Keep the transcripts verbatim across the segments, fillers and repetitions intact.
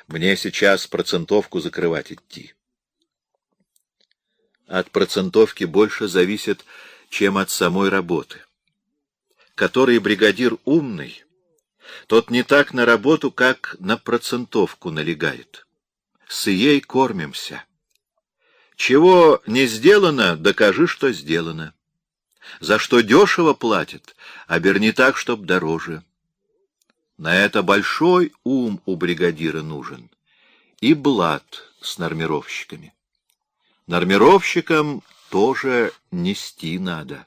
Мне сейчас процентовку закрывать идти. От процентовки больше зависит, чем от самой работы. Который бригадир умный, тот не так на работу, как на процентовку налегает. С ей кормимся. Чего не сделано, докажи, что сделано. За что дешево платят, оберни так, чтоб дороже. На это большой ум у бригадира нужен. И блат с нормировщиками. Нормировщикам тоже нести надо.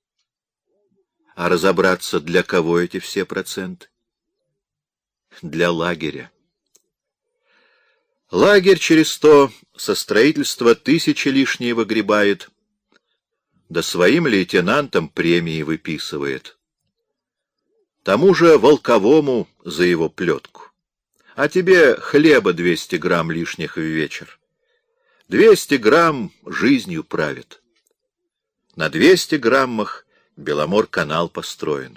А разобраться, для кого эти все проценты? Для лагеря. Лагерь через то со строительства тысячи лишние выгребает, да своим лейтенантам премии выписывает. Тому же Волковому за его плетку. А тебе хлеба двести грамм лишних в вечер. Двести грамм жизнью правит. На двести граммах Беломор-канал построен.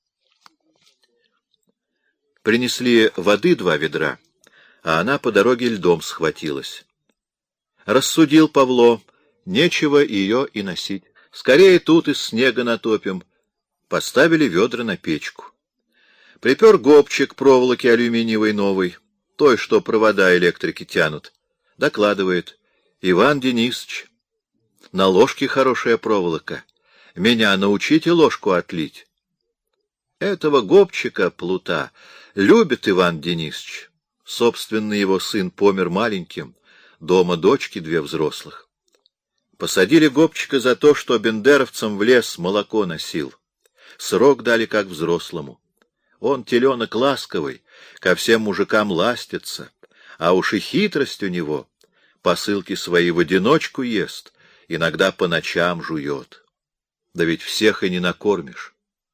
Принесли воды два ведра, а она по дороге льдом схватилась. Рассудил Павло, нечего ее и носить. Скорее тут из снега натопим. Поставили ведра на печку. Припер гобчик проволоки алюминиевой новой, той, что провода электрики тянут. Докладывает: Иван Денисович, на ложке хорошая проволока. Меня научите ложку отлить. Этого гобчика, плута, любит Иван Денисович. Собственно, его сын помер маленьким, дома дочки две взрослых. Посадили гобчика за то, что бендеровцам в лес молоко носил. Срок дали как взрослому. Он теленок ласковый, ко всем мужикам ластится, а уж и хитрость у него. Посылки свои в одиночку ест, иногда по ночам жует. Да ведь всех и не накормишь.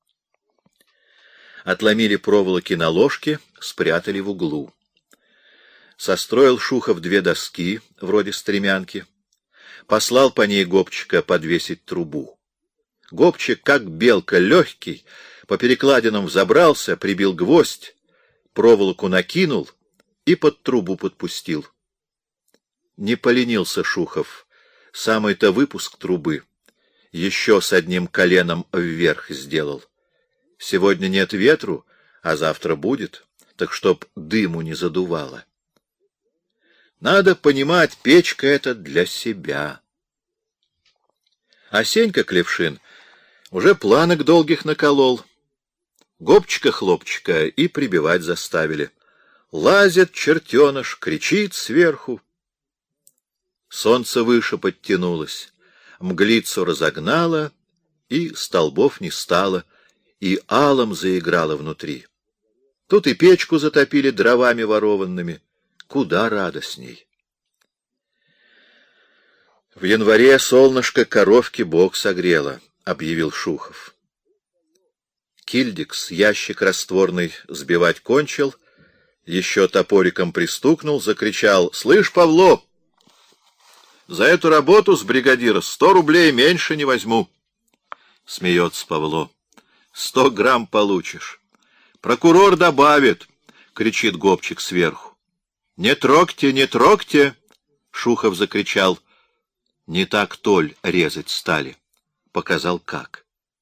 Отломили проволоки на ложке, спрятали в углу. Состроил Шухов две доски, вроде стремянки. Послал по ней гобчика подвесить трубу. Гобчик, как белка, легкий, по перекладинам взобрался, прибил гвоздь, проволоку накинул и под трубу подпустил. Не поленился Шухов, самый-то выпуск трубы еще с одним коленом вверх сделал. Сегодня нет ветру, а завтра будет, так чтоб дыму не задувало. Надо понимать, печка эта для себя. А Сенька Клевшин уже планок долгих наколол. Гобчика-хлопчика и прибивать заставили. Лазит чертеныш, кричит сверху. Солнце выше подтянулось, мглицу разогнало, и столбов не стало, и алом заиграло внутри. Тут и печку затопили дровами ворованными. Куда радостней. В январе солнышко коровки бог согрело, объявил Шухов. Кильдикс ящик растворный сбивать кончил, еще топориком пристукнул, закричал: «Слышь, Павло, за эту работу с бригадира сто рублей меньше не возьму». Смеется Павло: «Сто грамм получишь». «Прокурор добавит», — кричит гобчик сверху. «Не трогте, не трогте!» — Шухов закричал. Не так толь резать стали. Показал как.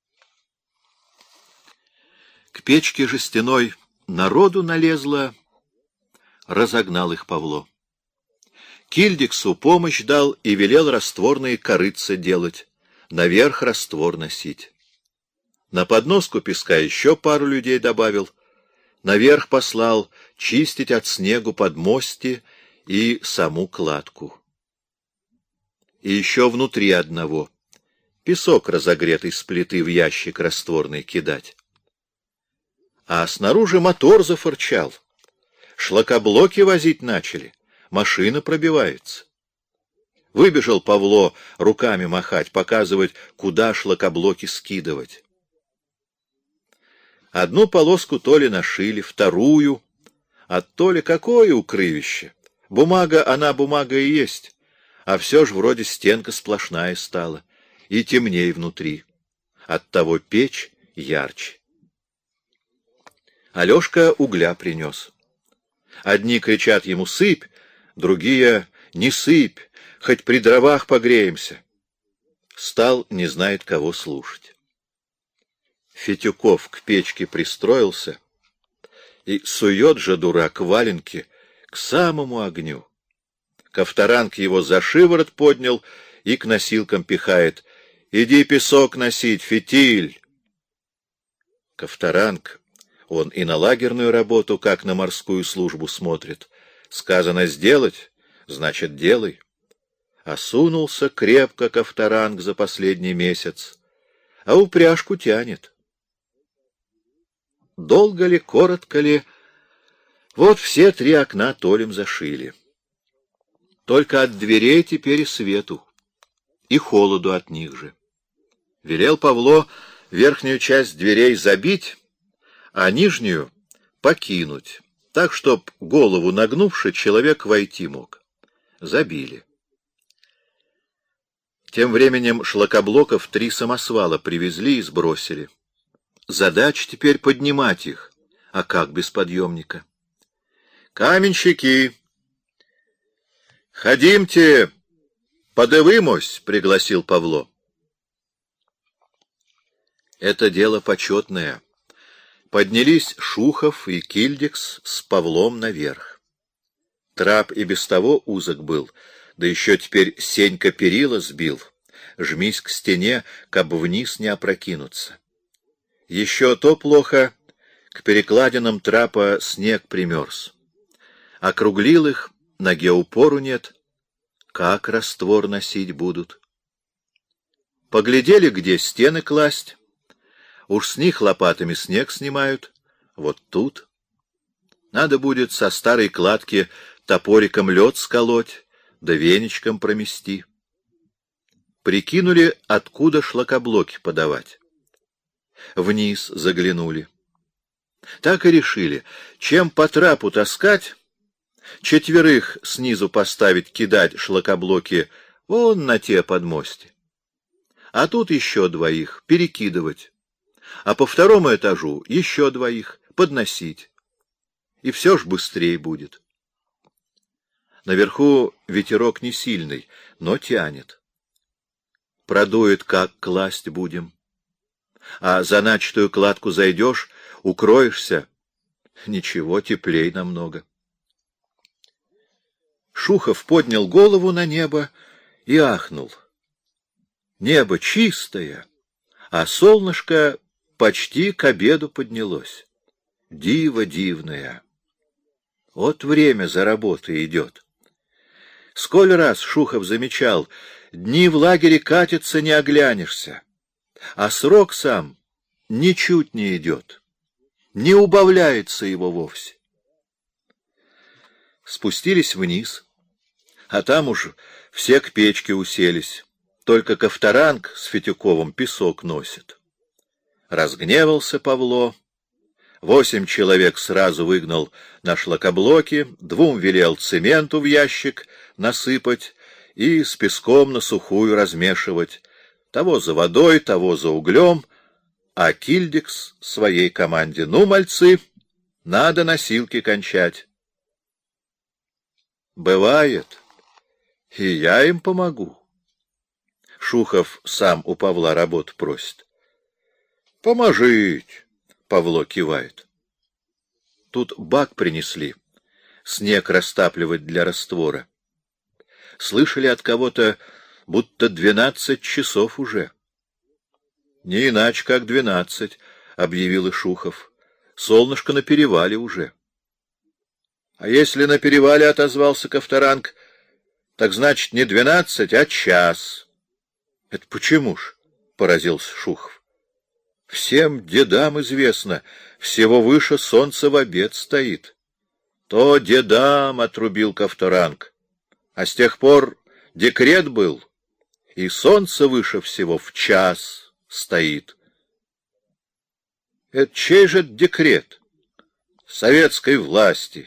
К печке жестяной народу налезло, разогнал их Павло. Кильдиксу помощь дал и велел растворные корытца делать, наверх раствор носить. На подноску песка еще пару людей добавил, наверх послал чистить от снегу подмости и саму кладку. И еще внутри одного песок разогретый с плиты в ящик растворный кидать. А снаружи мотор зафырчал, шлакоблоки возить начали, машина пробивается. Выбежал Павло руками махать, показывать, куда шлакоблоки скидывать. Одну полоску то ли нашили, вторую, а то ли какое укрывище. Бумага, она бумага и есть, а все ж вроде стенка сплошная стала, и темней внутри. Оттого печь ярче. Алешка угля принес. Одни кричат ему «сыпь», другие «не сыпь, хоть при дровах погреемся». Стал не знает кого слушать. Фетюков к печке пристроился и сует же дурак валенки к самому огню. Ковторанг его за шиворот поднял и к носилкам пихает: «Иди песок носить, фитиль!» Ковторанг, он и на лагерную работу, как на морскую службу смотрит. Сказано сделать, значит делай. Осунулся крепко Ковторанг за последний месяц, а упряжку тянет. Долго ли, коротко ли, вот все три окна толем зашили. Только от дверей теперь и свету, и холоду от них же. Велел Павло верхнюю часть дверей забить, а нижнюю покинуть, так, чтоб, голову нагнувши, человек войти мог. Забили. Тем временем шлакоблоков три самосвала привезли и сбросили. Задача теперь поднимать их, а как без подъемника? «Каменщики! Ходимте, подывымось!» — пригласил Павло. Это дело почетное. Поднялись Шухов и Кильдикс с Павлом наверх. Трап и без того узок был, да еще теперь Сенька перила сбил. Жмись к стене, каб вниз не опрокинуться. Еще то плохо, к перекладинам трапа снег примерз. Округлил их, ноге упору нет. Как раствор носить будут? Поглядели, где стены класть. Уж с них лопатами снег снимают. Вот тут. Надо будет со старой кладки топориком лед сколоть, да веничком промести. Прикинули, откуда шлакоблоки подавать. Вниз заглянули. Так и решили, чем по трапу таскать, четверых снизу поставить, кидать шлакоблоки вон на те подмости. А тут еще двоих перекидывать, а по второму этажу еще двоих подносить. И все ж быстрее будет. Наверху ветерок не сильный, но тянет. Продует, как класть будем. А за начатую кладку зайдешь, укроешься. Ничего, теплей намного. Шухов поднял голову на небо и ахнул. Небо чистое, а солнышко почти к обеду поднялось. Диво дивное. Вот время за работой идет. Сколь раз Шухов замечал, дни в лагере катятся, не оглянешься, а срок сам ничуть не идет, не убавляется его вовсе. Спустились вниз, а там уж все к печке уселись, только Ковторанг с Фетюковым песок носит. Разгневался Павло. Восемь человек сразу выгнал на шлакоблоки, двум велел цементу в ящик насыпать и с песком на сухую размешивать, того за водой, того за углем, а Кильдикс своей команде: «Ну, мальцы, надо носилки кончать». «Бывает, и я им помогу». Шухов сам у Павла работу просит. «Поможить», — Павло кивает. Тут бак принесли, снег растапливать для раствора. Слышали от кого-то, будто двенадцать часов уже. Не иначе, как двенадцать, — объявил Шухов. Солнышко на перевале уже. А если на перевале, — отозвался Ковторанг, — так значит не двенадцать, а час. Это почему ж? — поразился Шухов. Всем дедам известно, всего выше солнца в обед стоит. То дедам, — отрубил Ковторанг, — а с тех пор декрет был, и солнце выше всего в час стоит. Это чей же декрет? Советской власти.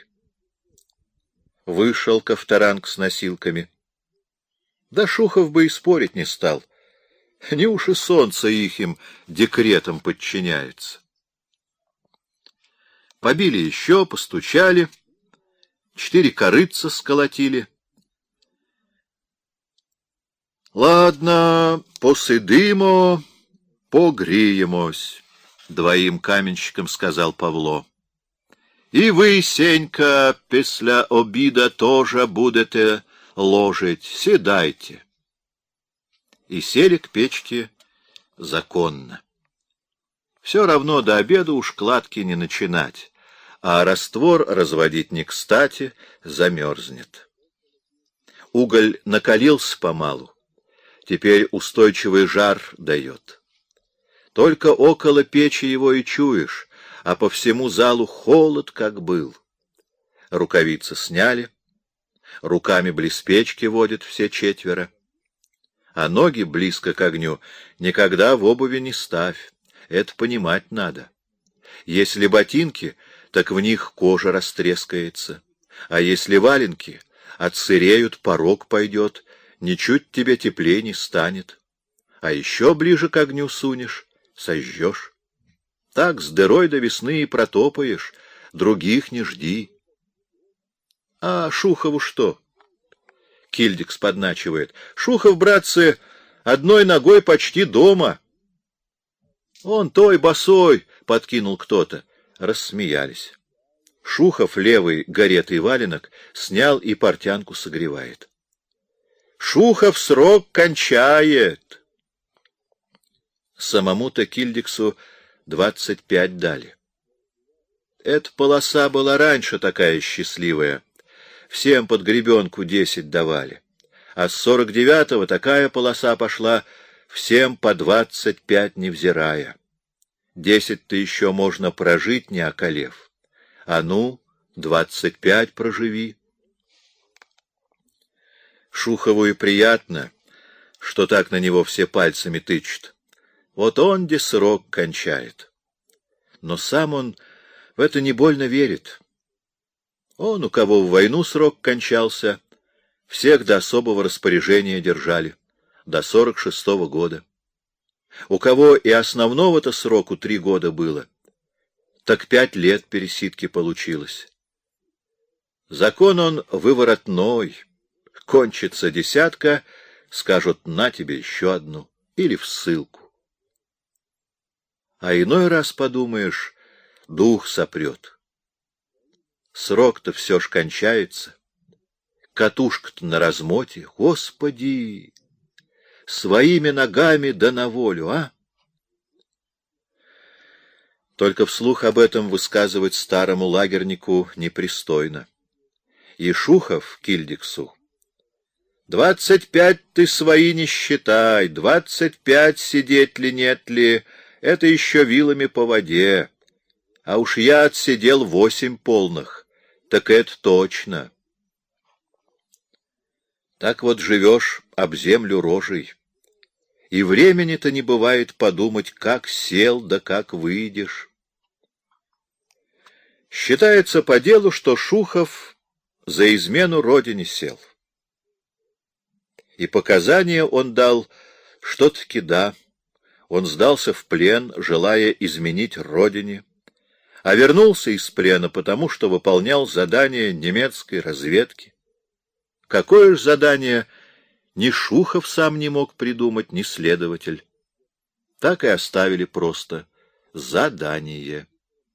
Вышел Ковторанг с носилками. Да Шухов бы и спорить не стал. Не уж и солнце ихим декретом подчиняется. Побили еще, постучали. четыре корытца сколотили. Ладно, посидимо, погреемось, — двоим каменщикам сказал Павло. И вы, Сенька, після обіда тоже будете ложить. Седайте. И сели к печке законно. Все равно до обеда уж кладки не начинать, а раствор разводить не кстати, замерзнет. Уголь накалился помалу, теперь устойчивый жар дает. Только около печи его и чуешь, а по всему залу холод как был. Рукавицы сняли, руками близ печки водят все четверо. А ноги близко к огню никогда в обуви не ставь, это понимать надо. Если ботинки, так в них кожа растрескается, а если валенки, отсыреют, порог пойдет, ничуть тебе теплее не станет. А еще ближе к огню сунешь, сожжешь. Так с дырой до весны и протопаешь, других не жди. А Шухову что? Кильдикс подначивает. Шухов, братцы, одной ногой почти дома. Он той босой, подкинул кто-то. Рассмеялись. Шухов левый горетый валенок снял и портянку согревает. Шухов срок кончает. Самому-то Кильдиксу двадцать пять дали. Эта полоса была раньше такая счастливая. Всем под гребенку десять давали. А с сорок девятого такая полоса пошла всем по двадцать пять невзирая. Десять-то еще можно прожить, не околев. А ну, двадцать пять проживи. Шухову и приятно, что так на него все пальцами тычут. Вот он де срок кончает. Но сам он в это не больно верит. Он, у кого в войну срок кончался, всех до особого распоряжения держали, до сорок шестого года. У кого и основного-то сроку три года было, так пять лет пересидки получилось. Закон он выворотной, кончится десятка, скажут на тебе еще одну или в ссылку. А иной раз подумаешь, дух сопрет. Срок-то все ж кончается, катушка-то на размоте. Господи, своими ногами да на волю, а? Только вслух об этом высказывать старому лагернику непристойно. И Шухов Кильдиксу: двадцать пять ты свои не считай, двадцать пять сидеть ли нет ли, это еще вилами по воде. А уж я отсидел восемь полных. Так это точно. Так вот живешь об землю рожей, и времени-то не бывает подумать, как сел да как выйдешь. Считается по делу, что Шухов за измену родине сел. И показания он дал, что-таки да, он сдался в плен, желая изменить родине, а вернулся из плена потому, что выполнял задание немецкой разведки. Какое ж задание ни Шухов сам не мог придумать, ни следователь. Так и оставили просто задание.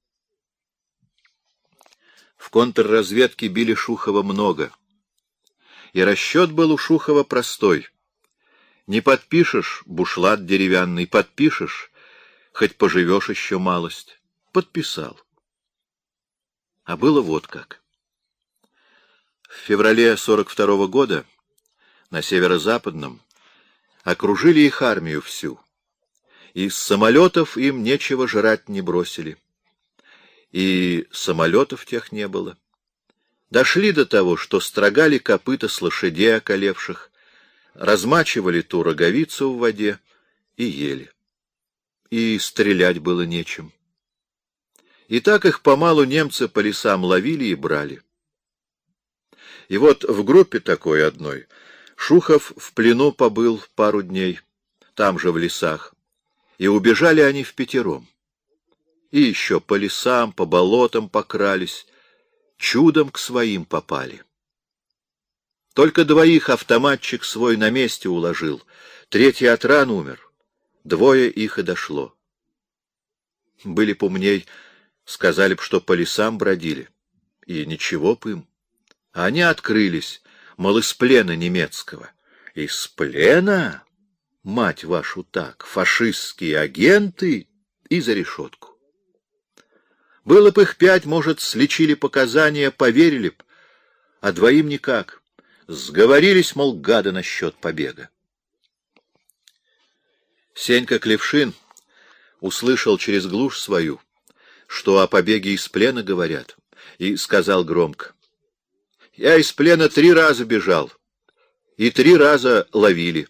В контрразведке били Шухова много. И расчет был у Шухова простой. Не подпишешь бушлат деревянный, подпишешь, хоть поживешь еще малость. Подписал. А было вот как. В феврале сорок второго года на северо-западном окружили их армию всю. Из самолетов им нечего жрать не бросили. И самолетов тех не было. Дошли до того, что строгали копыта с лошадей околевших, размачивали ту роговицу в воде и ели. И стрелять было нечем. И так их помалу немцы по лесам ловили и брали. И вот в группе такой одной Шухов в плену побыл пару дней, там же в лесах, и убежали они впятером. И еще по лесам, по болотам покрались, чудом к своим попали. Только двоих автоматчик свой на месте уложил, третий от ран умер, двое их и дошло. Были б умней, сказали б, что по лесам бродили, и ничего б им. А они открылись, мол, из плена немецкого. Из плена? Мать вашу так, фашистские агенты и за решетку. Было б их пять, может, сличили показания, поверили б, а двоим никак. Сговорились, мол, гады, насчет побега. Сенька Клевшин услышал через глушь свою, что о побеге из плена говорят, и сказал громко: «Я из плена три раза бежал, и три раза ловили».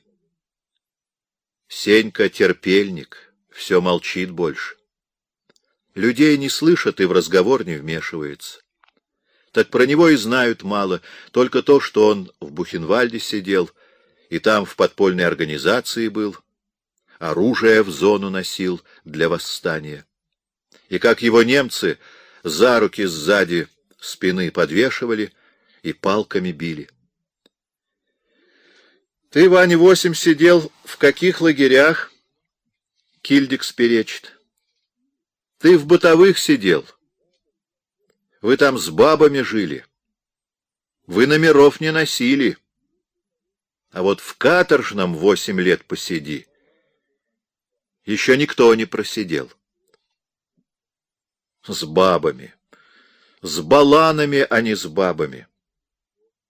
Сенька терпельник, все молчит больше. Людей не слышат и в разговор не вмешивается. Так про него и знают мало, только то, что он в Бухенвальде сидел, и там в подпольной организации был, оружие в зону носил для восстания. И как его немцы за руки сзади спины подвешивали и палками били. Ты, Ваня, восемь сидел в каких лагерях? Кильдикс перечит. Ты в бытовых сидел. Вы там с бабами жили. Вы номеров не носили. А вот в каторжном восемь лет посиди. Еще никто не просидел. С бабами. С баланами, а не с бабами.